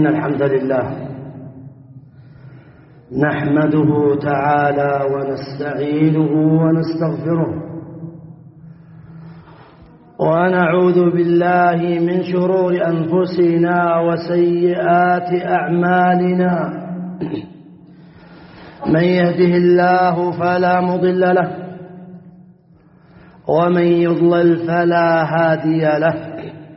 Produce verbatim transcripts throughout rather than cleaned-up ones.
إن الحمد لله نحمده تعالى ونستعينه ونستغفره ونعوذ بالله من شرور أنفسنا وسيئات أعمالنا. من يهده الله فلا مضل له ومن يضلل فلا هادي له.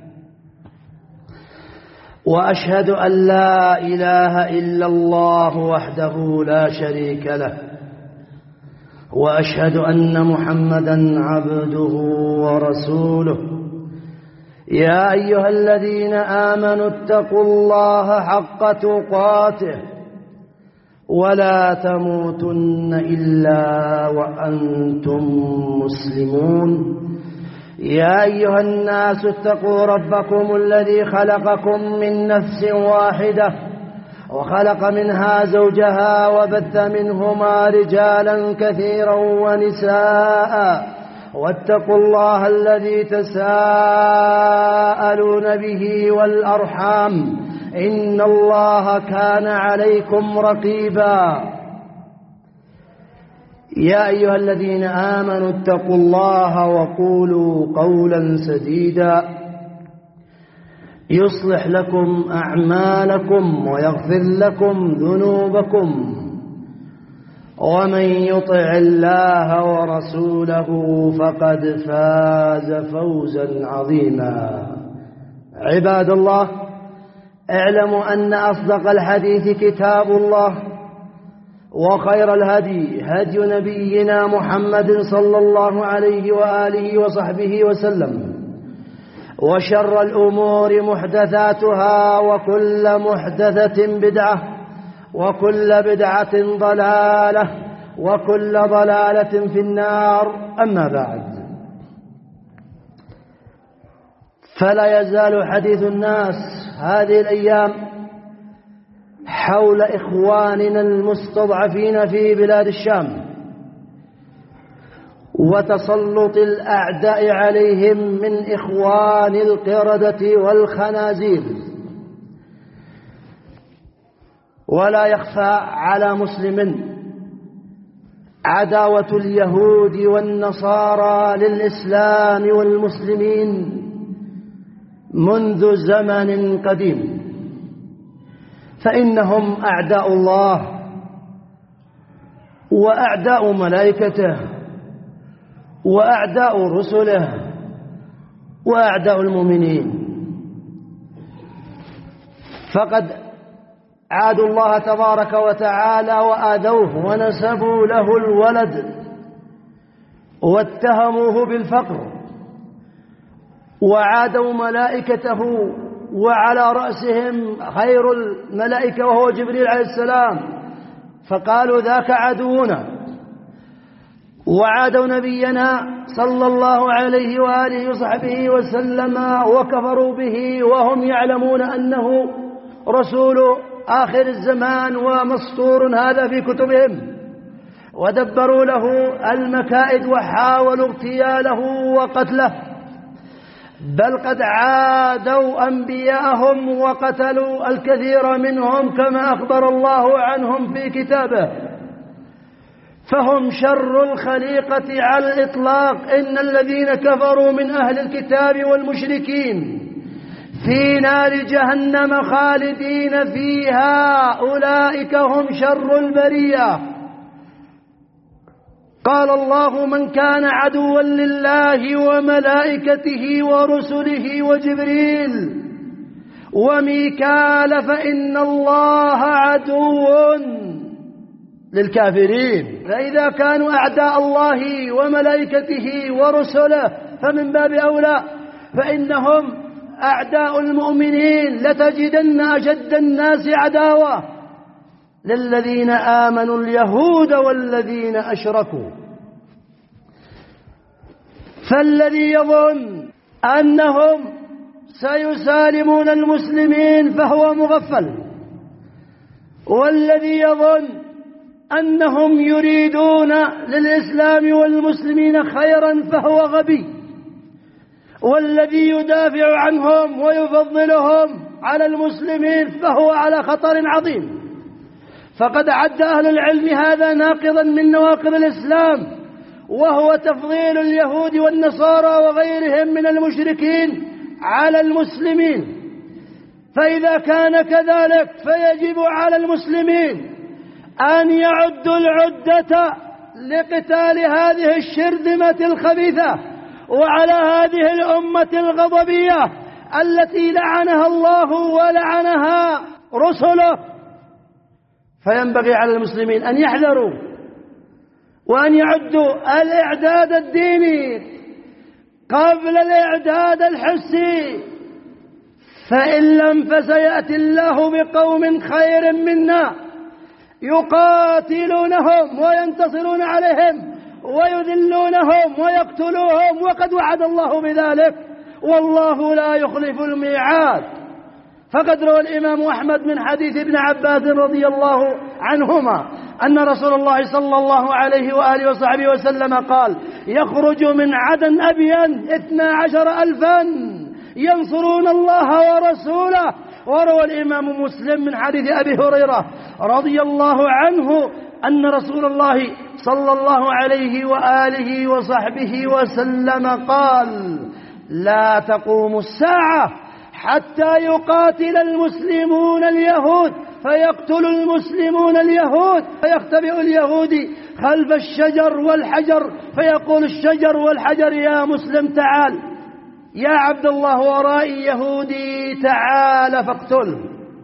وأشهد أن لا إله إلا الله وحده لا شريك له، وأشهد أن محمدا عبده ورسوله. يا أيها الذين آمنوا اتقوا الله حق تقاته ولا تموتن إلا وأنتم مسلمون. يا أيها الناس اتقوا ربكم الذي خلقكم من نفس واحدة وخلق منها زوجها وبث منهما رجالا كثيرا ونساء، واتقوا الله الذي تساءلون به والأرحام إن الله كان عليكم رقيبا. يا أيها الذين آمنوا اتقوا الله وقولوا قولا سديدا يصلح لكم أعمالكم ويغفر لكم ذنوبكم، ومن يطع الله ورسوله فقد فاز فوزا عظيما. عباد الله، اعلموا أن أصدق الحديث كتاب الله، وخير الهدي هدي نبينا محمد صلى الله عليه وآله وصحبه وسلم، وشر الأمور محدثاتها، وكل محدثة بدعة، وكل بدعة ضلالة، وكل ضلالة في النار. أما بعد، فلا يزال حديث الناس هذه الأيام حول إخواننا المستضعفين في بلاد الشام وتسلط الأعداء عليهم من إخوان القردة والخنازير. ولا يخفى على مسلم عداوة اليهود والنصارى للإسلام والمسلمين منذ زمن قديم، فإنهم أعداء الله وأعداء ملائكته وأعداء رسله وأعداء المؤمنين. فقد عادوا الله تبارك وتعالى وآذوه ونسبوا له الولد واتهموه بالفقر، وعادوا ملائكته وعلى رأسهم خير الملائكة وهو جبريل عليه السلام، فقالوا ذاك عدونا. وعادوا نبينا صلى الله عليه وآله وصحبه وسلم وكفروا به وهم يعلمون أنه رسول آخر الزمان ومسطور هذا في كتبهم، ودبروا له المكائد وحاولوا اغتياله وقتله، بل قد عادوا أنبياءهم وقتلوا الكثير منهم كما أخبر الله عنهم في كتابه. فهم شر الخليقة على الإطلاق. إن الذين كفروا من أهل الكتاب والمشركين في نار جهنم خالدين فيها، أولئك هم شر البرية. قال الله: من كان عدوا لله وملائكته ورسله وجبريل وميكال فإن الله عدو للكافرين. فإذا كانوا أعداء الله وملائكته ورسله فمن باب أولى فإنهم أعداء المؤمنين. لتجدن أشد الناس عداوة للذين آمنوا اليهود والذين أشركوا. فالذي يظن أنهم سيسالمون المسلمين فهو مغفل، والذي يظن أنهم يريدون للإسلام والمسلمين خيرا فهو غبي، والذي يدافع عنهم ويفضلهم على المسلمين فهو على خطر عظيم. فقد عد أهل العلم هذا ناقضا من نواقض الإسلام، وهو تفضيل اليهود والنصارى وغيرهم من المشركين على المسلمين. فإذا كان كذلك فيجب على المسلمين أن يعدوا العدة لقتال هذه الشرذمة الخبيثة وعلى هذه الأمة الغضبية التي لعنها الله ولعنها رسله. فينبغي على المسلمين أن يحذروا وأن يعدوا الإعداد الديني قبل الإعداد الحسي، فإن لم فسيأتي الله بقوم خير منا يقاتلونهم وينتصرون عليهم ويذلونهم ويقتلوهم، وقد وعد الله بذلك والله لا يخلف الميعاد. فقد روى الإمام أحمد من حديث ابن عباس رضي الله عنهما أن رسول الله صلى الله عليه وآله وصحبه وسلم قال: يخرج من عدن أبين اثنا عشر ألفا ينصرون الله ورسوله. وروى الإمام مسلم من حديث أبي هريرة رضي الله عنه أن رسول الله صلى الله عليه وآله وصحبه وسلم قال: لا تقوم الساعة حتى يقاتل المسلمون اليهود فيقتل المسلمون اليهود، فيختبئ اليهودي خلف الشجر والحجر فيقول الشجر والحجر: يا مسلم تعال، يا عبد الله ورائي يهودي تعال فاقتله.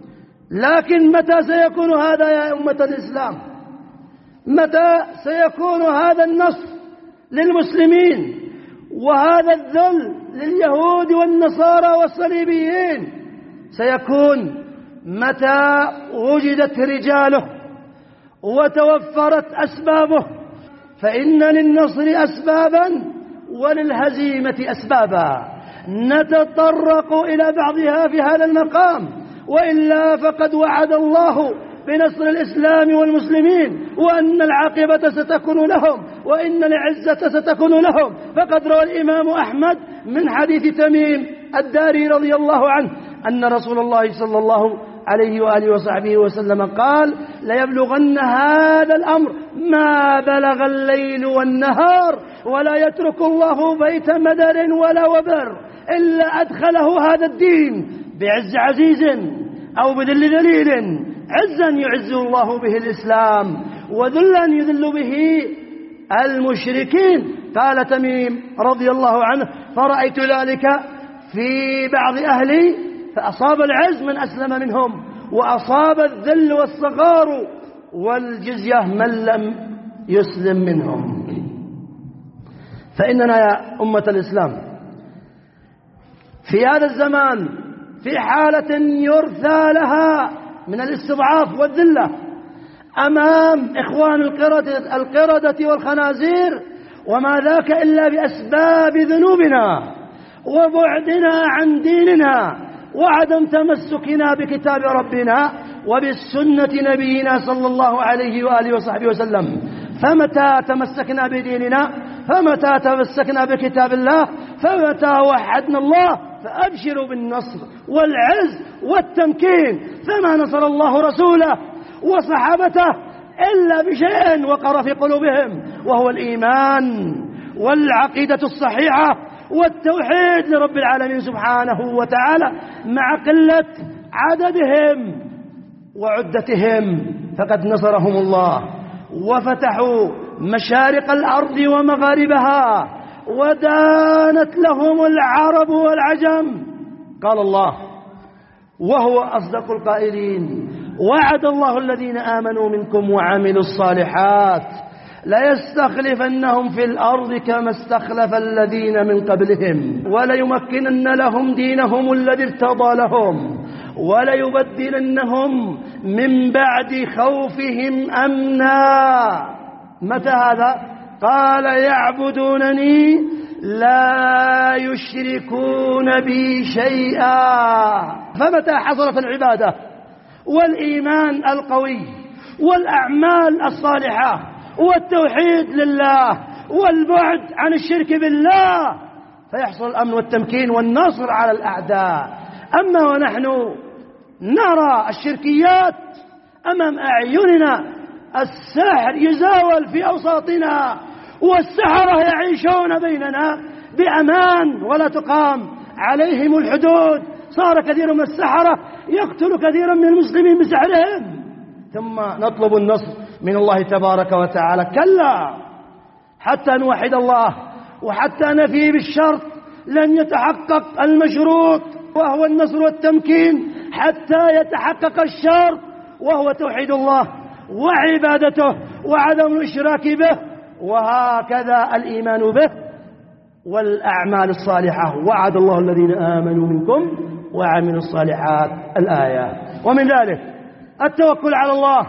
لكن متى سيكون هذا يا أمة الإسلام؟ متى سيكون هذا النصر للمسلمين وهذا الذل لليهود والنصارى والصليبيين؟ سيكون متى وجدت رجاله وتوفرت أسبابه، فإن للنصر أسبابا وللهزيمة أسبابا نتطرق إلى بعضها في هذا المقام، وإلا فقد وعد الله بنصر الإسلام والمسلمين وأن العاقبة ستكون لهم وإن العزة ستكون لهم. فقد روى الإمام أحمد من حديث تميم الداري رضي الله عنه أن رسول الله صلى الله عليه وآله وصحبه وسلم قال: ليبلغن هذا الأمر ما بلغ الليل والنهار ولا يترك الله بيت مدر ولا وبر إلا أدخله هذا الدين بعز عزيز أو بذل ذليل، عزا يعز الله به الإسلام وذلا يذل به المشركين. قال تميم رضي الله عنه: فرأيت ذلك في بعض أهلي فأصاب العز من أسلم منهم وأصاب الذل والصغار والجزية من لم يسلم منهم. فإننا يا أمة الإسلام في هذا الزمان في حالة يرثى لها من الاستضعاف والذلة أمام إخوان القردة, القردة والخنازير، وما ذاك إلا بأسباب ذنوبنا وبعدنا عن ديننا وعدم تمسكنا بكتاب ربنا وبالسنة نبينا صلى الله عليه وآله وصحبه وسلم. فمتى تمسكنا بديننا، فمتى تمسكنا بكتاب الله، فمتى وحدنا الله، فأبشروا بالنصر والعز والتمكين. فما نصر الله رسوله وصحابته إلا بشيء وقر في قلوبهم، وهو الإيمان والعقيدة الصحيحة والتوحيد لرب العالمين سبحانه وتعالى مع قلة عددهم وعدتهم. فقد نصرهم الله وفتحوا مشارق الأرض ومغاربها ودانت لهم العرب والعجم. قال الله وهو أصدق القائلين: وعد الله الذين آمنوا منكم وعملوا الصالحات ليستخلفنهم في الأرض كما استخلف الذين من قبلهم وليمكنن لهم دينهم الذي ارتضى لهم وليبدلنهم من بعد خوفهم أمنا. متى هذا؟ قال: يعبدونني لا يشركون بي شيئا. فمتى حصلت العبادة والإيمان القوي والأعمال الصالحة والتوحيد لله والبعد عن الشرك بالله فيحصل الأمن والتمكين والنصر على الأعداء. أما ونحن نرى الشركيات أمام أعيننا، السحر يزاول في أوساطنا، والسحرة يعيشون بيننا بأمان ولا تقام عليهم الحدود. صار كثير من السحرة يقتل كثيرا من المسلمين بسحرهم، ثم نطلب النصر من الله تبارك وتعالى. كلا، حتى نوحد الله وحتى نفي بالشرط لن يتحقق المشروط وهو النصر والتمكين حتى يتحقق الشرط وهو توحيد الله وعبادته وعدم الإشراك به، وهكذا الإيمان به والأعمال الصالحة. وعد الله الذين آمنوا منكم وعملوا الصالحات، الآية. ومن ذلك التوكل على الله،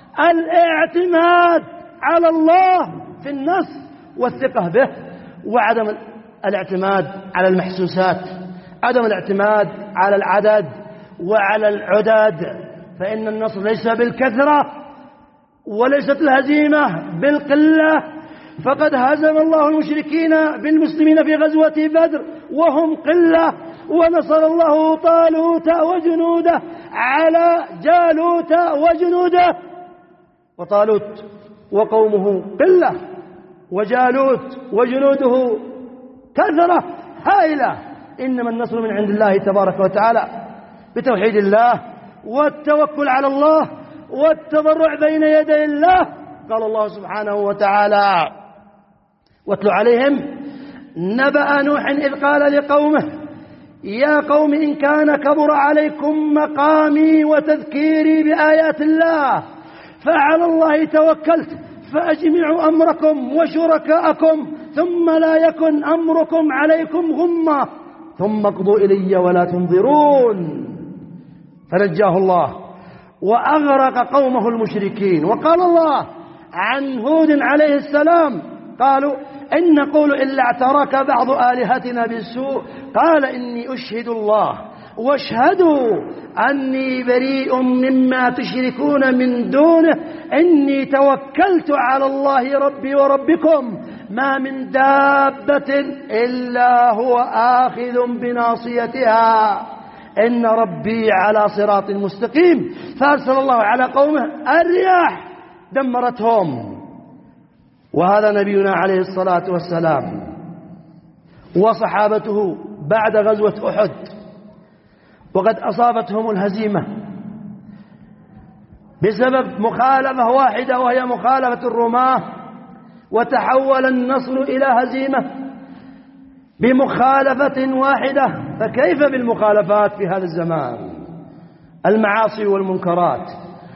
الاعتماد على الله في النصر والثقة به، وعدم الاعتماد على المحسوسات، عدم الاعتماد على العدد وعلى العدد، فإن النصر ليس بالكثرة وليست الهزيمة بالقلة. فقد هزم الله المشركين بالمسلمين في غزوة بدر وهم قلة، ونصر الله طالوت وجنوده على جالوت وجنوده. وطالوت وقومه قلة، وجالوت وجنوده كثرة هائلة. إنما النصر من عند الله تبارك وتعالى بتوحيد الله والتوكل على الله والتضرع بين يدي الله. قال الله سبحانه وتعالى: واتل عليهم نبأ نوح إذ قال لقومه يا قوم إن كان كبر عليكم مقامي وتذكيري بآيات الله فعلى الله توكلت فأجمعوا أمركم وشركاءكم ثم لا يكن أمركم عليكم غمة ثم اقضوا إلي ولا تنظرون. فنجاه الله وأغرق قومه المشركين. وقال الله عن هود عليه السلام: قالوا إن نقول إلا اعتراك بعض آلهتنا بالسوء قال إني أشهد الله واشهدوا أني بريء مما تشركون من دونه إني توكلت على الله ربي وربكم ما من دابة إلا هو آخذ بناصيتها إن ربي على صراط مستقيم. فأرسل الله على قومه الرياح دمرتهم. وهذا نبينا عليه الصلاة والسلام وصحابته بعد غزوة أحد وقد أصابتهم الهزيمة بسبب مخالفة واحدة وهي مخالفة الرماة، وتحول النصر إلى هزيمة بمخالفة واحدة. فكيف بالمخالفات في هذا الزمان؟ المعاصي والمنكرات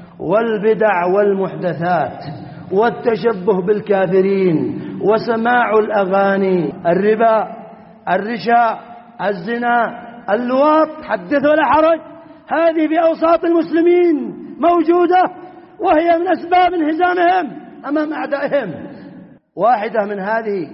والبدع والمحدثات والتشبه بالكافرين وسماع الأغاني، الربا، الرشا، الزنا، اللواط، حدث ولا حرج، هذه في أوساط المسلمين موجودة وهي من أسباب انهزامهم أمام أعدائهم. واحدة من هذه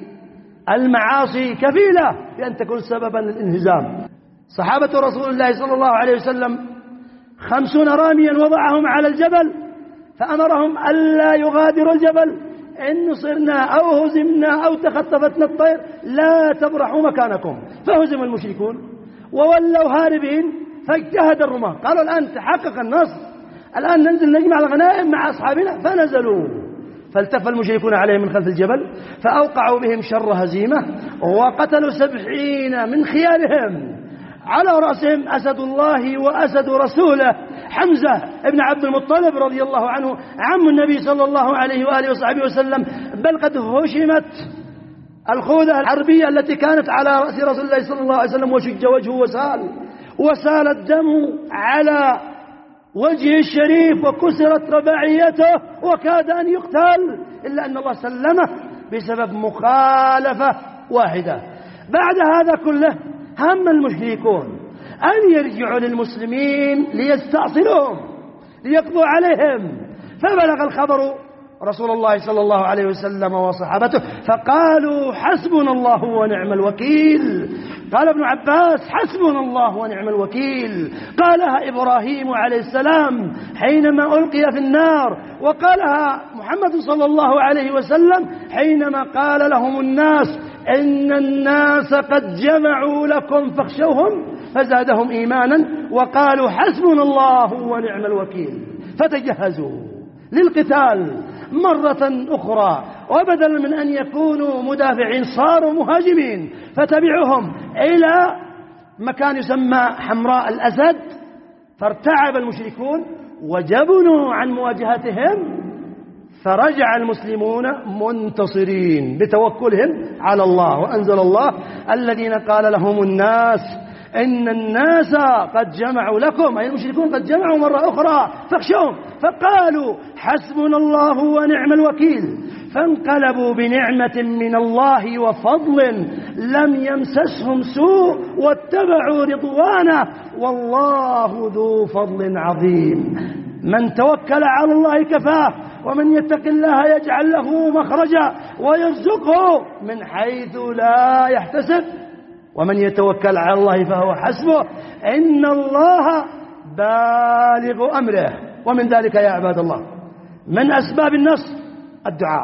المعاصي كفيلة بأن تكون سببا للانهزام. صحابة رسول الله صلى الله عليه وسلم خمسون راميا وضعهم على الجبل فأمرهم ألا يغادروا الجبل، إن نصرنا أو هزمنا أو تخطفتنا الطير لا تبرحوا مكانكم. فهزم المشركون وولوا هاربين، فاجتهد الرماة قالوا الآن تحقق النصر، الآن ننزل نجمع الغنائم مع أصحابنا. فنزلوا فالتف المشركون عليهم من خلف الجبل فأوقعوا بهم شر هزيمة وقتلوا سبعين من خيارهم، على رأسهم أسد الله وأسد رسوله حمزة ابن عبد المطلب رضي الله عنه عم النبي صلى الله عليه وآله وصحبه وسلم. بل قد هشمت الخوذة الحربية التي كانت على رأس رسول الله صلى الله عليه وسلم وشج وجهه وسال وسال الدم على وجهه الشريف وكسرت رباعيته وكاد أن يقتل، إلا أن الله سلمه بسبب مخالفة واحدة. بعد هذا كله هم المشركون أن يرجعوا للمسلمين ليستأصلوهم ليقضوا عليهم، فبلغ الخبر رسول الله صلى الله عليه وسلم وصحابته فقالوا حسبنا الله ونعم الوكيل. قال ابن عباس حسبنا الله ونعم الوكيل، قالها إبراهيم عليه السلام حينما ألقي في النار، وقالها محمد صلى الله عليه وسلم حينما قال لهم الناس إن الناس قد جمعوا لكم فاخشوهم فزادهم إيمانا وقالوا حسبنا الله ونعم الوكيل، فتجهزوا للقتال مرة أخرى، وبدلا من أن يكونوا مدافعين صاروا مهاجمين، فتبعهم إلى مكان يسمى حمراء الأسد، فارتعب المشركون وجبنوا عن مواجهتهم، فرجع المسلمون منتصرين بتوكلهم على الله. وأنزل الله الذين قال لهم الناس إن الناس قد جمعوا لكم، أي المشركون قد جمعوا مرة أخرى فاخشوهم، فقالوا حسبنا الله ونعم الوكيل، فانقلبوا بنعمة من الله وفضل لم يمسسهم سوء واتبعوا رضوانه والله ذو فضل عظيم. من توكل على الله كفاه، ومن يتق الله يجعل له مخرجا ويرزقه من حيث لا يحتسب، ومن يتوكل على الله فهو حسبه إن الله بالغ أمره. ومن ذلك يا عباد الله من أسباب النصر الدعاء.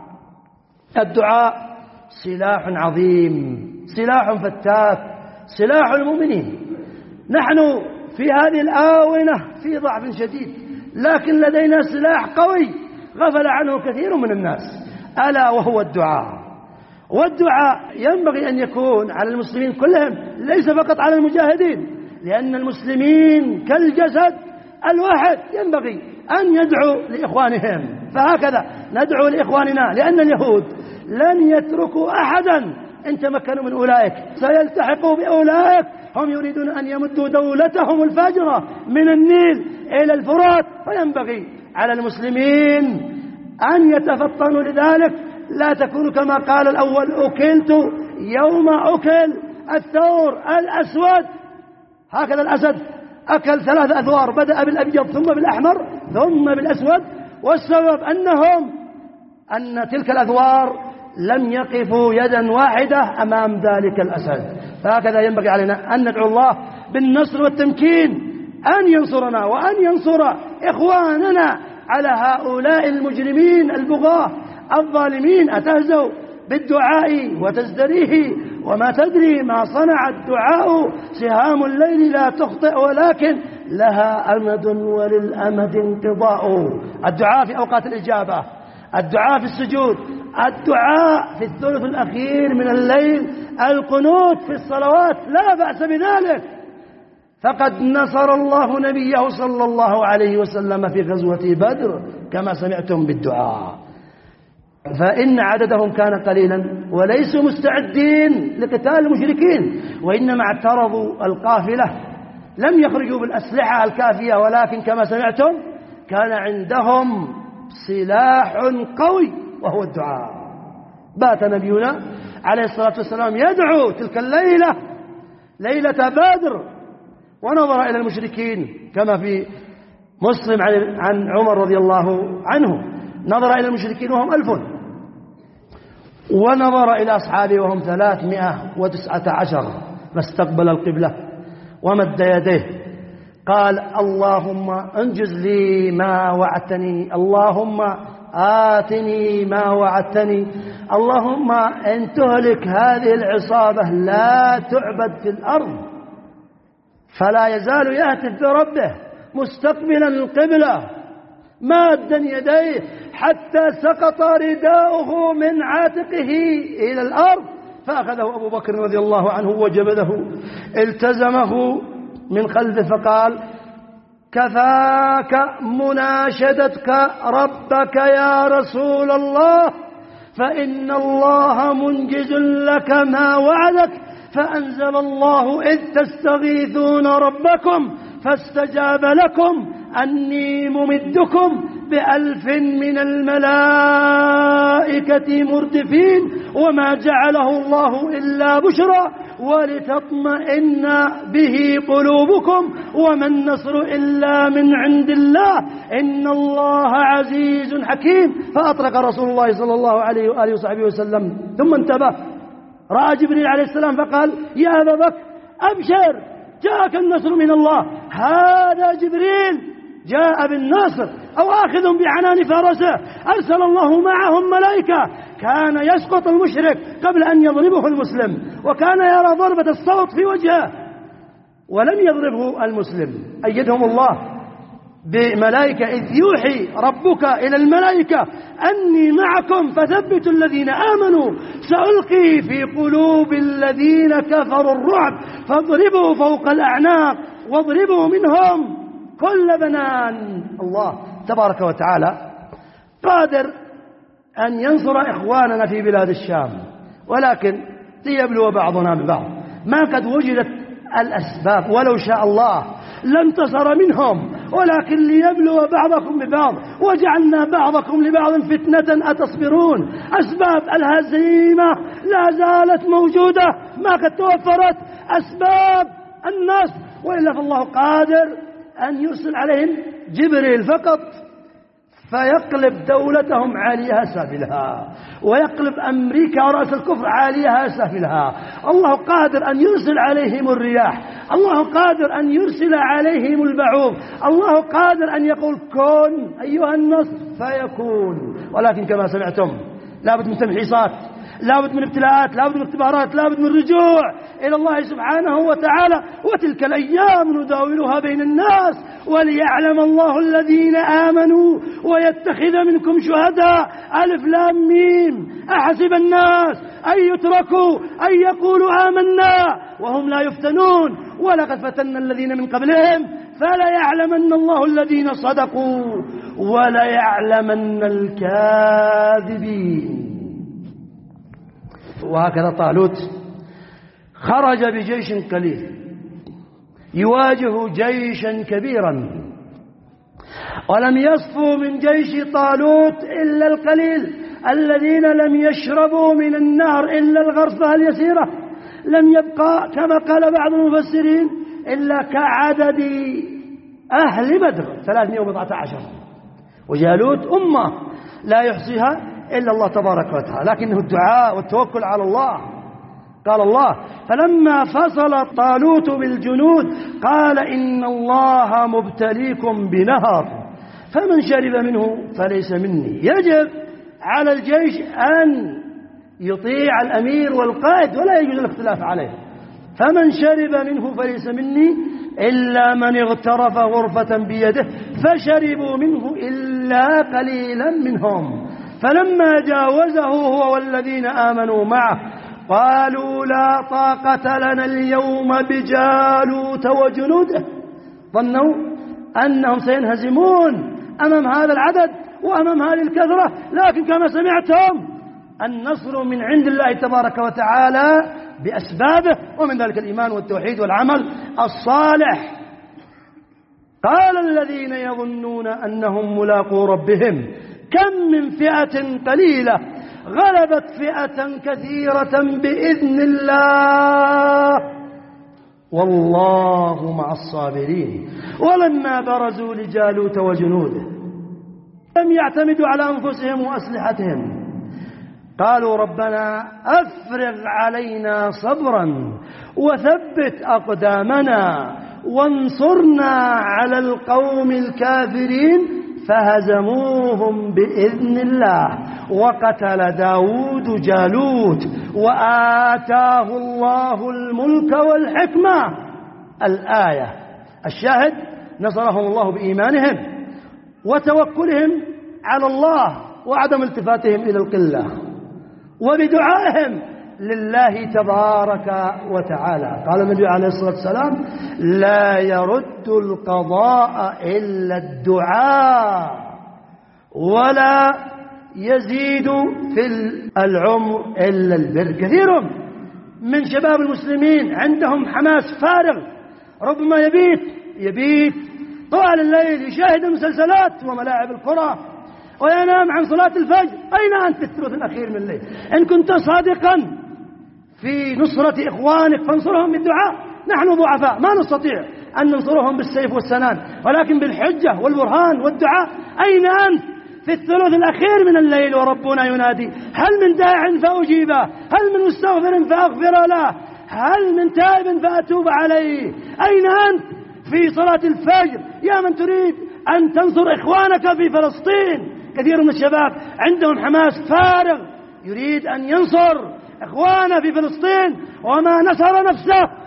الدعاء سلاح عظيم، سلاح فتاك، سلاح المؤمنين. نحن في هذه الآونة في ضعف شديد، لكن لدينا سلاح قوي غفل عنه كثير من الناس، ألا وهو الدعاء. والدعاء ينبغي أن يكون على المسلمين كلهم، ليس فقط على المجاهدين، لأن المسلمين كالجسد الواحد ينبغي أن يدعو لإخوانهم. فهكذا ندعو لإخواننا، لأن اليهود لن يتركوا أحدا إن تمكنوا من أولئك، سيلتحقوا بأولئك. هم يريدون أن يمدوا دولتهم الفاجرة من النيل إلى الفرات، فينبغي على المسلمين أن يتفطنوا لذلك، لا تكونوا كما قال الأول أكلت يوم أكل الثور الأسود. هكذا الأسد أكل ثلاث أثوار، بدأ بالأبيض ثم بالأحمر ثم بالأسود، والسبب أنهم أن تلك الأثوار لم يقفوا يدا واحدة أمام ذلك الأسد. فهكذا ينبغي علينا أن ندعو الله بالنصر والتمكين، أن ينصرنا وأن ينصر إخواننا على هؤلاء المجرمين البغاة الظالمين. أتهزوا بالدعاء وتزدريه، وما تدري ما صنع الدعاء، سهام الليل لا تخطئ ولكن لها أمد وللأمد انقضاء. الدعاء في أوقات الإجابة، الدعاء في السجود، الدعاء في الثلث الأخير من الليل، القنوت في الصلوات، لا بأس بذلك. فقد نصر الله نبيه صلى الله عليه وسلم في غزوة بدر كما سمعتم بالدعاء، فإن عددهم كان قليلا وليسوا مستعدين لقتال المشركين، وإنما اعترضوا القافلة، لم يخرجوا بالأسلحة الكافية، ولكن كما سمعتم كان عندهم سلاح قوي وهو الدعاء. بات نبينا عليه الصلاة والسلام يدعو تلك الليلة، ليلة بدر، ونظر إلى المشركين كما في مسلم عن عمر رضي الله عنه، نظر إلى المشركين وهم ألف، ونظر إلى أصحابه وهم ثلاثمائة وتسعة عشر، فاستقبل القبلة ومد يديه قال اللهم انجز لي ما وعدتني، اللهم آتني ما وعدتني، اللهم إن تهلك هذه العصابة لا تعبد في الأرض. فلا يزال يهتف بربه مستقبلا القبلة مادا يديه حتى سقط رداؤه من عاتقه إلى الأرض، فأخذه أبو بكر رضي الله عنه وجبده، التزمه من خلفه فقال كفاك مناشدتك ربك يا رسول الله، فإن الله منجز لك ما وعدك. فأنزل الله إذ تستغيثون ربكم فاستجاب لكم أني ممدكم بألف من الملائكة مردفين، وما جعله الله إلا بشرى ولتطمئن به قلوبكم، وما النصر إلا من عند الله إن الله عزيز حكيم. فأطلق رسول الله صلى الله عليه وآله وصحبه وسلم، ثم انتبه، رأى جبريل عليه السلام فقال يا أبا بكر أبشر جاءك النصر من الله. هذا جبريل جاء بالناصر أو آخذ بعنان فرسه، أرسل الله معهم ملائكة، كان يسقط المشرك قبل أن يضربه المسلم، وكان يرى ضربة الصوت في وجهه، ولم يضربه المسلم، أيدهم الله بملائكة، إذ يوحي ربك إلى الملائكة أني معكم فثبتوا الذين آمنوا سألقي في قلوب الذين كفروا الرعب فاضربوا فوق الأعناق واضربوا منهم كل بنان. الله تبارك وتعالى قادر أن ينصر إخواننا في بلاد الشام، ولكن ليبلو بعضنا ببعض. ما قد وجدت الأسباب، ولو شاء الله لانتصر منهم، ولكن ليبلو بعضكم ببعض وجعلنا بعضكم لبعض فتنة أتصبرون. أسباب الهزيمة لا زالت موجودة، ما قد توفرت أسباب النصر، وإلا فالله قادر أن يرسل عليهم جبريل فقط فيقلب دولتهم عاليها سافلها، ويقلب أمريكا رأس الكفر عاليها سافلها. الله قادر أن يرسل عليهم الرياح، الله قادر أن يرسل عليهم البعوض، الله قادر أن يقول كن أيها النصر فيكون. ولكن كما سمعتم لابد من تمحيصات، لابد من ابتلاءات، لابد من اختبارات، لابد من رجوع إلى الله سبحانه وتعالى. وتلك الأيام نداولها بين الناس وليعلم الله الذين آمنوا ويتخذ منكم شهداء. ألف لام ميم. أحسب الناس أن يتركوا أن يقولوا آمنا وهم لا يفتنون ولقد فتنا الذين من قبلهم فليعلمن الله الذين صدقوا وليعلمن الكاذبين. وهكذا طالوت خرج بجيش قليل يواجه جيشا كبيرا، ولم يصفوا من جيش طالوت إلا القليل الذين لم يشربوا من النهر إلا الغرفة اليسيرة. لم يبقى كما قال بعض المفسرين إلا كعدد أهل بدر ثلاثمائة وبضعة عشر، وجالوت أمة لا يحصيها إلا الله تبارك وتعالى، لكنه الدعاء والتوكل على الله. قال الله فلما فصل طالوت بالجنود قال إن الله مبتليكم بنهر فمن شرب منه فليس مني. يجب على الجيش أن يطيع الأمير والقائد ولا يجوز الاختلاف عليه. فمن شرب منه فليس مني إلا من اغترف غرفة بيده فشربوا منه إلا قليلا منهم. فلما جاوزه هو والذين آمنوا معه قالوا لا طاقة لنا اليوم بجالوت وجنوده. ظنوا أنهم سينهزمون أمام هذا العدد وأمام هذه الكثرة، لكن كما سمعتم النصر من عند الله تبارك وتعالى بأسبابه، ومن ذلك الإيمان والتوحيد والعمل الصالح. قال الذين يظنون أنهم ملاقو ربهم كم من فئة قليلة غلبت فئة كثيرة بإذن الله والله مع الصابرين. ولما برزوا لجالوت وجنوده لم يعتمدوا على أنفسهم وأسلحتهم، قالوا ربنا أفرغ علينا صبرا وثبت أقدامنا وانصرنا على القوم الكافرين فهزموهم بإذن الله وقتل داود جالوت وآتاه الله الملك والحكمة. الآية الشاهد نصرهم الله بإيمانهم وتوكلهم على الله وعدم التفاتهم إلى القلة وبدعائهم لله تبارك وتعالى. قال النبي عليه الصلاة والسلام لا يرد القضاء إلا الدعاء ولا يزيد في العمر إلا البر. كثير من شباب المسلمين عندهم حماس فارغ، ربما يبيت يبيت طوال الليل يشاهد المسلسلات وملاعب الكرة وينام عن صلاة الفجر. أين أنت في الثلث الأخير من الليل؟ إن كنت صادقا في نصرة إخوانك فانصرهم بالدعاء. نحن ضعفاء ما نستطيع أن ننصرهم بالسيف والسنان، ولكن بالحجة والبرهان والدعاء. أين أنت في الثلث الأخير من الليل وربنا ينادي هل من داع فأجيبه، هل من مستغفر فأغفر له، هل من تائب فأتوب عليه؟ أين أنت في صلاة الفجر يا من تريد أن تنصر إخوانك في فلسطين؟ كثير من الشباب عندهم حماس فارغ يريد أن ينصر إخوانه في فلسطين وما نصر نفسه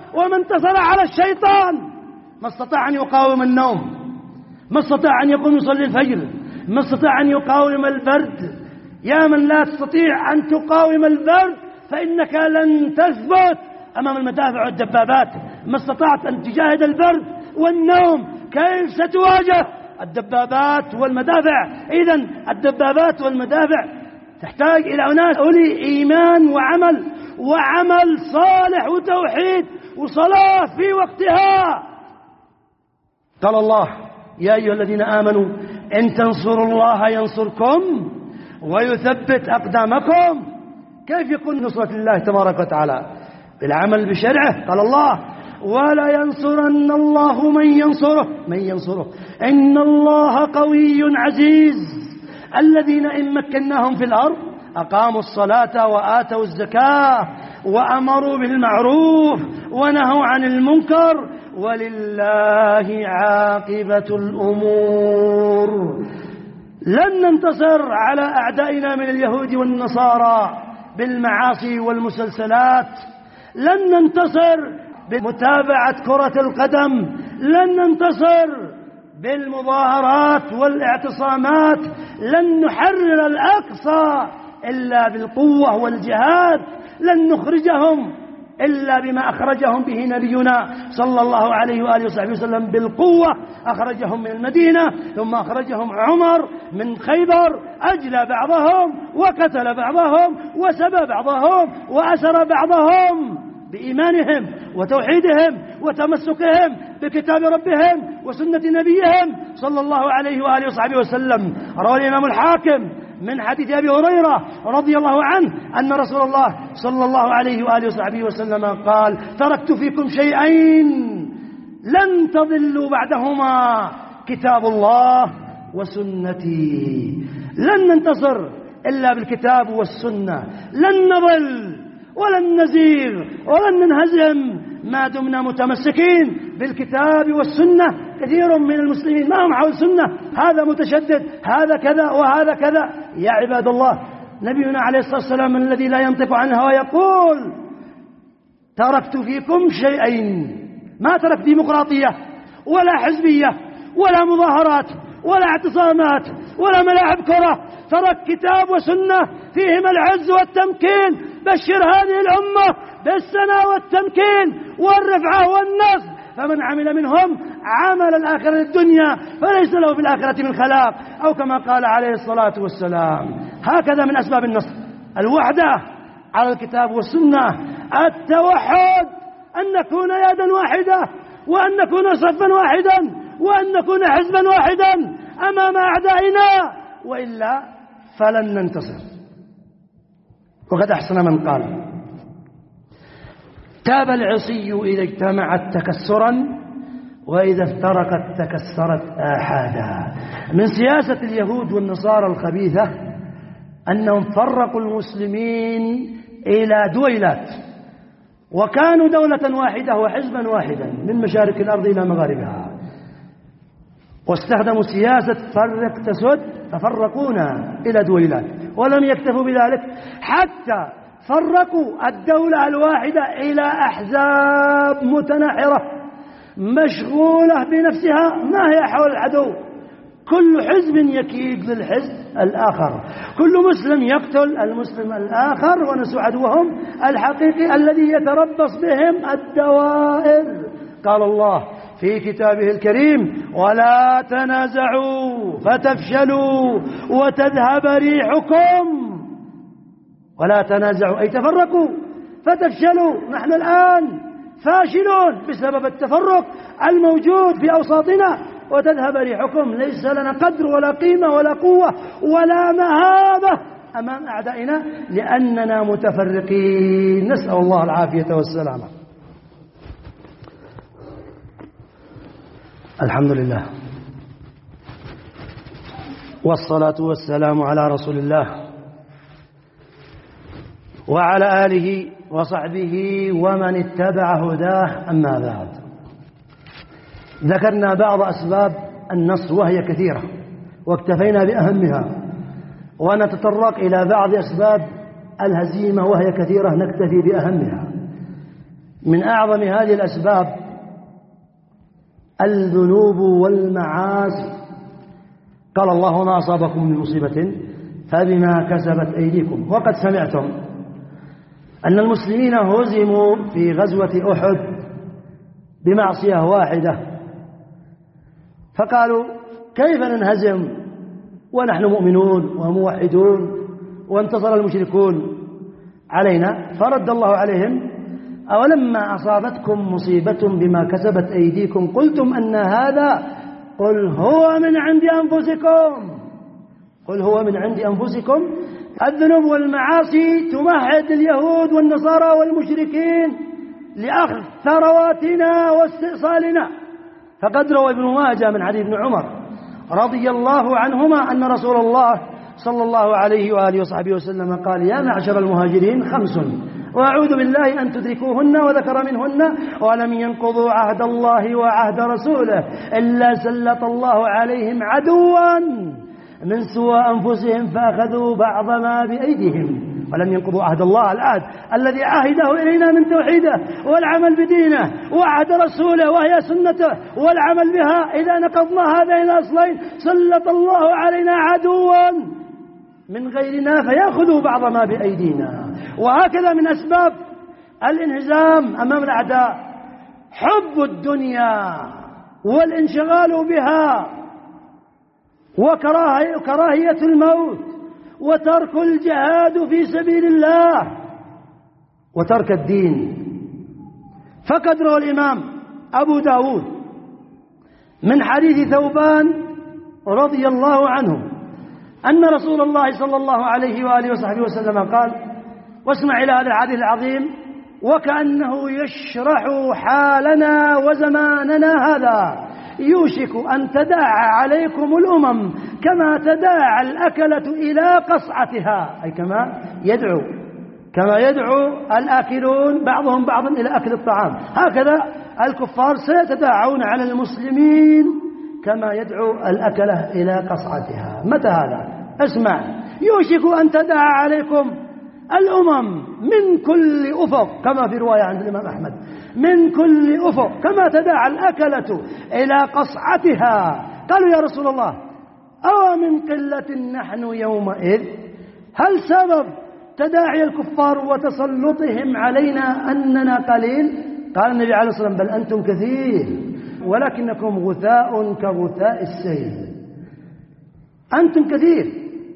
وما انتصر على الشيطان. ما استطاع أن يقاوم النوم، ما استطاع أن يقوم يصلي الفجر، ما استطاع أن يقاوم البرد. يا من لا تستطيع أن تقاوم البرد فإنك لن تثبت أمام المدافع والدبابات. ما استطعت أن تجاهد البرد والنوم، كيف ستواجه الدبابات والمدافع؟ إذن الدبابات والمدافع تحتاج إلى أناس أولي إيمان وعمل وعمل صالح وتوحيد وصلاة في وقتها. قال الله: يا أيها الذين آمنوا إن تنصروا الله ينصركم ويثبت أقدامكم. كيف يكون نصرة الله تبارك وتعالى؟ بالعمل بشرعه. قال الله: ولا ينصرن الله من ينصره من ينصره إن الله قوي عزيز. الذين إن مكناهم في الأرض أقاموا الصلاة وآتوا الزكاة وأمروا بالمعروف ونهوا عن المنكر ولله عاقبة الأمور. لن ننتصر على أعدائنا من اليهود والنصارى بالمعاصي والمسلسلات، لن ننتصر بمتابعة كرة القدم، لن ننتصر بالمظاهرات والاعتصامات، لن نحرر الأقصى إلا بالقوة والجهاد، لن نخرجهم إلا بما أخرجهم به نبينا صلى الله عليه وآله وصحبه وسلم بالقوة. أخرجهم من المدينة ثم أخرجهم عمر من خيبر، أجلى بعضهم وقتل بعضهم وسبى بعضهم وأسر بعضهم بإيمانهم وتوحيدهم وتمسكهم بكتاب ربهم وسنة نبيهم صلى الله عليه وآله وصحبه وسلم. روى الإمام الحاكم من حديث أبي هريرة رضي الله عنه أن رسول الله صلى الله عليه وآله وصحبه وسلم قال: تركت فيكم شيئين لن تضلوا بعدهما، كتاب الله وسنتي. لن ننتصر إلا بالكتاب والسنة، لن نضل ولن نزيغ ولن ننهزم ما دمنا متمسكين بالكتاب والسنة. كثير من المسلمين ما هم حول السنة، هذا متشدد، هذا كذا وهذا كذا. يا عباد الله، نبينا عليه الصلاة والسلام الذي لا ينطق عن الهوى يقول: تركت فيكم شيئين. ما ترك ديمقراطية ولا حزبية ولا مظاهرات ولا اعتصامات ولا ملاعب كرة، ترك كتاب وسنة فيهما العز والتمكين. بشر هذه الأمة بالسنة والتمكين والرفعة والنصر، فمن عمل منهم عمل الآخرة للدنيا فليس له في الآخرة من خلاق، أو كما قال عليه الصلاة والسلام. هكذا من أسباب النصر الوحدة على الكتاب والسنة، التوحد، أن نكون يدا واحدة وأن نكون صفا واحدا وأن نكون حزبا واحدا أمام أعدائنا، وإلا فلن ننتصر. وقد أحسن من قال: تاب العصي إذا اجتمعت تكسرا وإذا افترقت تكسرت آحادا. من سياسة اليهود والنصارى الخبيثة أنهم فرقوا المسلمين إلى دويلات، وكانوا دولة واحدة وحزبا واحدا من مشارق الأرض إلى مغاربها، واستخدموا سياسة فرق تسد، ففرقونا إلى دويلات. ولم يكتفوا بذلك، حتى فرقوا الدولة الواحدة إلى أحزاب متناحرة مشغولة بنفسها، ما هي حول العدو. كل حزب يكيد للحزب الآخر، كل مسلم يقتل المسلم الآخر، ونسوا عدوهم الحقيقي الذي يتربص بهم الدوائر. قال الله في كتابه الكريم: ولا تنازعوا فتفشلوا وتذهب ريحكم. ولا تنازعوا أي تفرقوا فتفشلوا. نحن الآن فاشلون بسبب التفرق الموجود في أوساطنا. وتذهب ريحكم، ليس لنا قدر ولا قيمة ولا قوة ولا مهابة أمام أعدائنا لأننا متفرقين. نسأل الله العافية والسلامة. الحمد لله والصلاة والسلام على رسول الله وعلى آله وصحبه ومن اتبع هداه. أما بعد، ذكرنا بعض أسباب النصر وهي كثيرة واكتفينا بأهمها، ونتطرق إلى بعض أسباب الهزيمة وهي كثيرة نكتفي بأهمها. من أعظم هذه الأسباب الذنوب والمعاصي. قال الله: ما أصابكم من مصيبة فبما كسبت أيديكم. وقد سمعتم أن المسلمين هزموا في غزوة أحد بمعصية واحدة، فقالوا: كيف ننهزم ونحن مؤمنون وموحدون وانتصر المشركون علينا؟ فرد الله عليهم: أولما أصابتكم مصيبة بما كسبت أيديكم قلتم أن هذا؟ قل هو من عند أنفسكم قل هو من عند أنفسكم. الذنوب والمعاصي تمهد اليهود والنصارى والمشركين لأخذ ثرواتنا واستئصالنا. فقد روى ابن ماجه من حديث ابن عمر رضي الله عنهما أن رسول الله صلى الله عليه وآله وصحبه وسلم قال: يا معشر المهاجرين خمس وأعوذ بالله أن تدركوهن، وذكر منهن: ولم ينقضوا عهد الله وعهد رسوله إلا سلط الله عليهم عدوا من سوى أنفسهم فأخذوا بعض ما بأيديهم. ولم ينقضوا عهد الله، العهد الذي عهده إلينا من توحيده والعمل بدينه، وعهد رسوله وهي سنته والعمل بها. إذا نقضنا هذين الأصلين سلط الله علينا عدوا من غيرنا فيأخذوا بعض ما بأيدينا. وهكذا من أسباب الانهزام أمام الأعداء حب الدنيا والانشغال بها وكراهية الموت وترك الجهاد في سبيل الله وترك الدين. فقد روى الإمام أبو داود من حديث ثوبان رضي الله عنه أن رسول الله صلى الله عليه وآله وصحبه وسلم قال: واسمع إلى هذا الحديث العظيم وكأنه يشرح حالنا وزماننا هذا: يوشك أن تداعى عليكم الأمم كما تداعى الأكلة إلى قصعتها، أي كما يدعو كما يدعو الآكلون بعضهم بعضا إلى أكل الطعام، هكذا الكفار سيتداعون على المسلمين كما يدعو الأكلة إلى قصعتها. متى هذا؟ اسمع: يوشك أن تداعى عليكم الأمم من كل أفق، كما في رواية عند الإمام أحمد: من كل أفق كما تداعى الأكلة إلى قصعتها. قالوا: يا رسول الله، أو من قلة نحن يومئذ؟ هل سبب تداعي الكفار وتسلطهم علينا أننا قليل؟ قال النبي عليه الصلاة والسلام: بل أنتم كثير ولكنكم غثاء كغثاء السيل. أنتم كثير،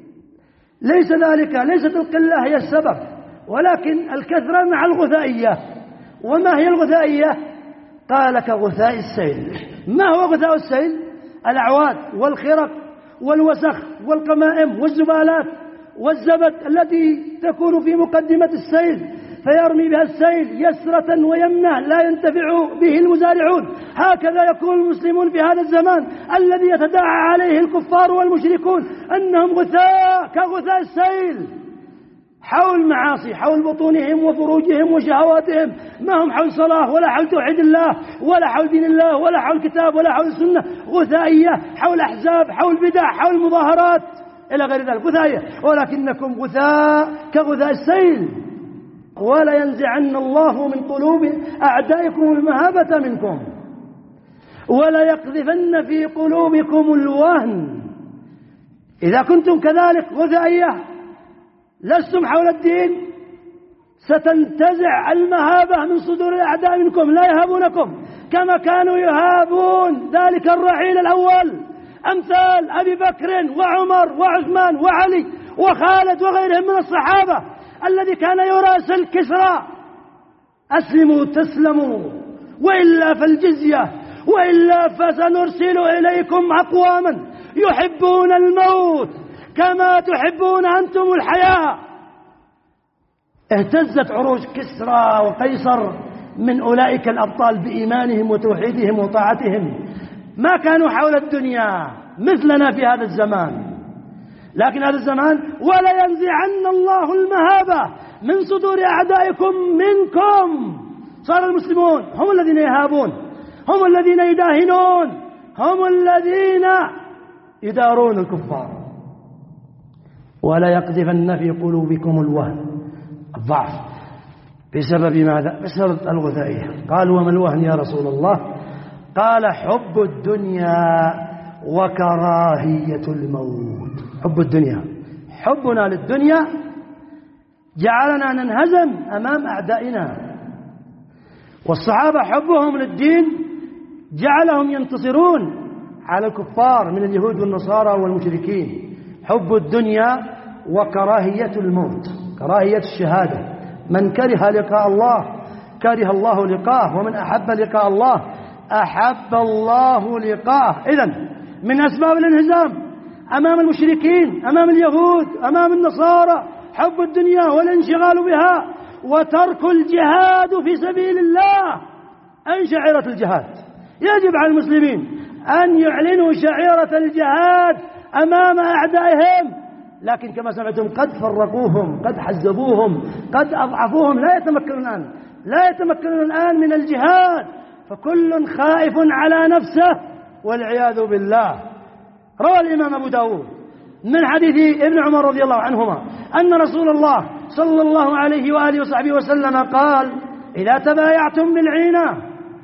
ليس ذلك ليست القلة هي السبب، ولكن الكثرة مع الغثائية. وما هي الغثائية؟ قال: كغثاء السيل. ما هو غثاء السيل؟ الأعواد والخرق والوسخ والقمائم والزبالات والزبد التي تكون في مقدمة السيل فيرمي بها السيل يسرة ويمنة لا ينتفع به المزارعون. هكذا يكون المسلمون في هذا الزمان الذي يتداعى عليه الكفار والمشركون أنهم غثاء كغثاء السيل، حول معاصي، حول بطونهم وفروجهم وشهواتهم، ما هم حول صلاة ولا حول توحيد الله ولا حول دين الله ولا حول كتاب ولا حول السنة. غثائية حول أحزاب، حول بدع، حول مظاهرات إلى غير ذلك، غثائية. ولكنكم غثاء كغثاء السيل. ولا ينزعن الله من قلوب أعدائكم المهابة منكم ولا يقذفن في قلوبكم الوهن. إذا كنتم كذلك غثائية لستم حول الدين ستنتزع المهابة من صدور الأعداء منكم، لا يهابونكم كما كانوا يهابون ذلك الرعيل الأول أمثال أبي بكر وعمر وعثمان وعلي وخالد وغيرهم من الصحابة الذي كان يراسل كسرى: أسلموا تسلموا وإلا فالجزية وإلا فسنرسل إليكم أقواما يحبون الموت كما تحبون أنتم الحياة. اهتزت عروش كسرى وقيصر من أولئك الأبطال بإيمانهم وتوحيدهم وطاعتهم، ما كانوا حول الدنيا مثلنا في هذا الزمان. لكن هذا الزمان ولا ينزعن الله المهابة من صدور أعدائكم منكم. صار المسلمون هم الذين يهابون، هم الذين يداهنون، هم الذين يدارون الكفار. ولا يقذفن في قلوبكم الوهن، الضعف. بسبب ماذا؟ بسبب الغثائية. قالوا وما الوهن يا رسول الله؟ قال حب الدنيا وكراهية الموت. حب الدنيا، حبنا للدنيا جعلنا ننهزم أمام أعدائنا، والصحابة حبهم للدين جعلهم ينتصرون على الكفار من اليهود والنصارى والمشركين. حب الدنيا وكراهية الموت، كراهية الشهادة. من كره لقاء الله كره الله لقاءه، ومن أحب لقاء الله أحب الله لقاءه. إذن من أسباب الانهزام أمام المشركين، أمام اليهود، أمام النصارى حب الدنيا والانشغال بها وترك الجهاد في سبيل الله. أن شعيرة الجهاد يجب على المسلمين أن يعلنوا شعيرة الجهاد أمام أعدائهم، لكن كما سمعتم قد فرقوهم، قد حزبوهم، قد أضعفوهم، لا يتمكنون الآن لا يتمكنون الآن من الجهاد، فكل خائف على نفسه والعياذ بالله. روى الإمام أبو داود من حديث ابن عمر رضي الله عنهما أن رسول الله صلى الله عليه وآله وصحبه وسلم قال: إذا تبايعتم بالعينة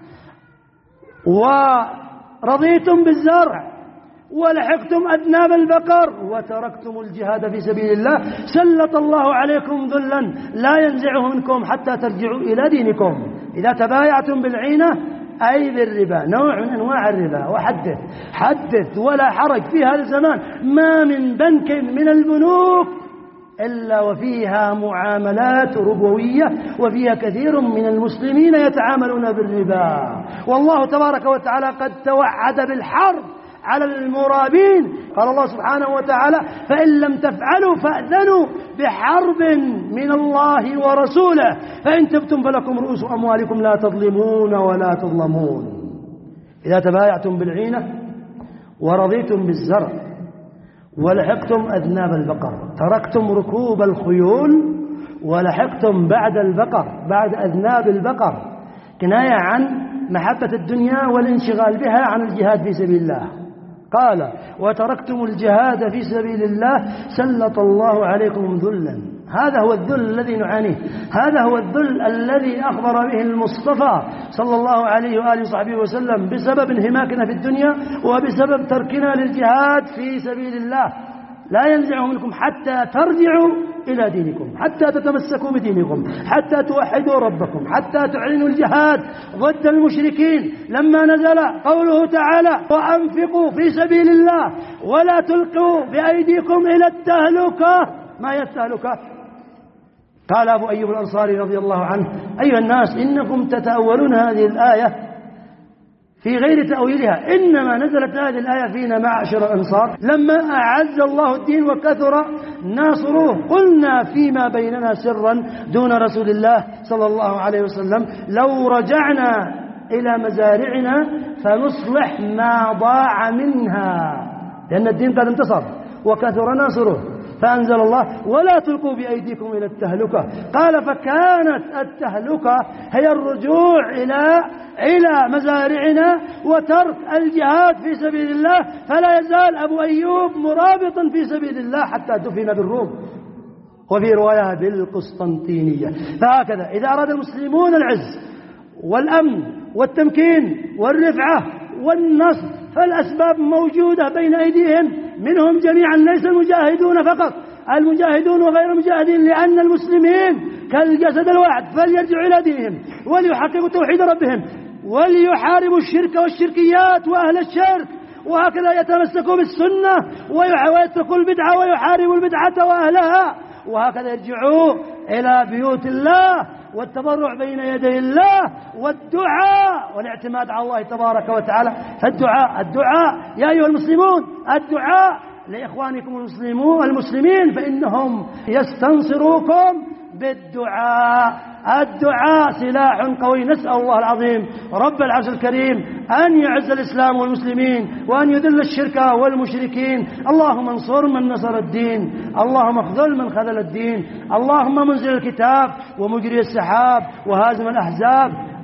ورضيتم بالزرع ولحقتم أذناب البقر وتركتم الجهاد في سبيل الله سلط الله عليكم ذلا لا ينزعه منكم حتى ترجعوا إلى دينكم. إذا تبايعتم بالعينة أي بالربا، نوع من أنواع الربا. وحدث حدث ولا حرج في هذا الزمان ما من بنك من البنوك إلا وفيها معاملات ربوية، وفيها كثير من المسلمين يتعاملون بالربا. والله تبارك وتعالى قد توعد بالحرب على المرابين. قال الله سبحانه وتعالى: فإن لم تفعلوا فأذنوا بحرب من الله ورسوله فإن تبتم فلكم رؤوس أموالكم لا تظلمون ولا تظلمون. إذا تبايعتم بالعينة ورضيتم بالزرع ولحقتم أذناب البقر، تركتم ركوب الخيول ولحقتم بعد البقر بعد أذناب البقر، كناية عن محبة الدنيا والانشغال بها عن الجهاد في سبيل الله. قال: وتركتم الجهاد في سبيل الله سلط الله عليكم ذلا. هذا هو الذل الذي نعانيه، هذا هو الذل الذي أخبر به المصطفى صلى الله عليه وآله وصحبه وسلم بسبب انهماكنا في الدنيا وبسبب تركنا للجهاد في سبيل الله. لا ينزعه منكم حتى ترجعوا إلى دينكم، حتى تتمسكوا بدينكم، حتى توحدوا ربكم، حتى تعلنوا الجهاد ضد المشركين. لما نزل قوله تعالى: وأنفقوا في سبيل الله ولا تلقوا بأيديكم إلى التهلكة. ما هي التهلكة؟ قال أبو أيوب الأنصاري رضي الله عنه: أيها الناس إنكم تتأولون هذه الآية في غير تأويلها، إنما نزلت هذه الآية فينا معشر الأنصار لما أعز الله الدين وكثر ناصروه. قلنا فيما بيننا سرا دون رسول الله صلى الله عليه وسلم: لو رجعنا إلى مزارعنا فنصلح ما ضاع منها، لأن الدين قد انتصر وكثر ناصروه. فأنزل الله: ولا تلقوا بأيديكم إلى التهلكة. قال: فكانت التهلكة هي الرجوع إلى إلى مزارعنا وترك الجهاد في سبيل الله. فلا يزال أبو أيوب مرابطا في سبيل الله حتى دفن بالروم، وفي رواية بالقسطنطينية. فهكذا إذا أراد المسلمون العز والأمن والتمكين والرفعة والنصر فالأسباب موجودة بين أيديهم، منهم جميعا، ليس المجاهدون فقط، المجاهدون وغير المجاهدين، لأن المسلمين كالجسد الواحد فليرجعوا إلى دينهم وليحققوا توحيد ربهم وليحاربوا الشرك والشركيات وأهل الشرك، وهكذا يتمسكوا بالسنة ويتركوا البدعة ويحاربوا البدعة وأهلها، وهكذا يرجعوا إلى بيوت الله والتضرع بين يدي الله والدعاء والاعتماد على الله تبارك وتعالى. فالدعاء الدعاء يا أيها المسلمون، الدعاء لإخوانكم المسلمون المسلمين فإنهم يستنصروكم بالدعاء. الدعاء سلاح قوي. نسأل الله العظيم رب العرش الكريم أن يعز الإسلام والمسلمين وأن يذل الشرك والمشركين. اللهم انصر من نصر الدين، اللهم اخذل من خذل الدين، اللهم منزل الكتاب ومجري السحاب وهازم الأحزاب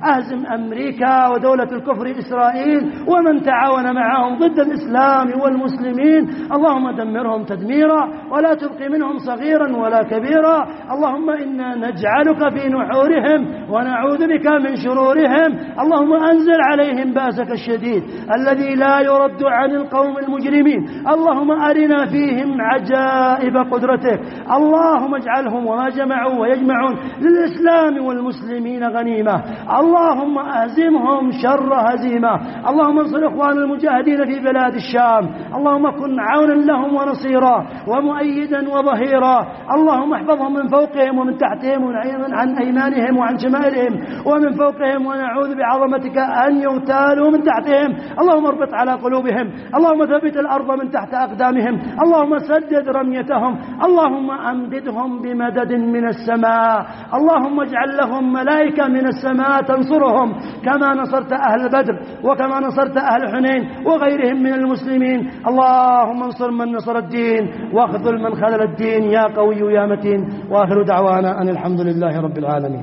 أهزم أمريكا ودولة الكفر إسرائيل ومن تعاون معهم ضد الإسلام والمسلمين. اللهم دمرهم تدميرا ولا تبقي منهم صغيرا ولا كبيرا. اللهم إنا نجعلك في نحورهم ونعوذ بك من شرورهم. اللهم أنزل عليهم بأسك الشديد الذي لا يرد عن القوم المجرمين. اللهم أرنا فيهم عجائب قدرتك. اللهم اجعلهم وما جمعوا ويجمعون للإسلام والمسلمين غنيمة. اللهم أهزمهم شر هزيمة. اللهم انصر إخوان المجاهدين في بلاد الشام. اللهم كن عونا لهم ونصيرا ومؤيدا وظهيرا. اللهم احفظهم من فوقهم ومن تحتهم وعن أيمانهم وعن شمالهم ومن فوقهم، ونعوذ بعظمتك أن يغتالوا من تحتهم. اللهم اربط على قلوبهم. اللهم ثبت الأرض من تحت أقدامهم. اللهم سدد رميتهم. اللهم أمددهم بمدد من السماء. اللهم اجعل لهم ملائكة من السماء تنصرهم كما نصرت أهل بدر وكما نصرت أهل حنين وغيرهم من المسلمين. اللهم انصر من نصر الدين واخذل من خذل الدين يا قوي يا متين. وآخر دعوانا أن الحمد لله رب العالمين.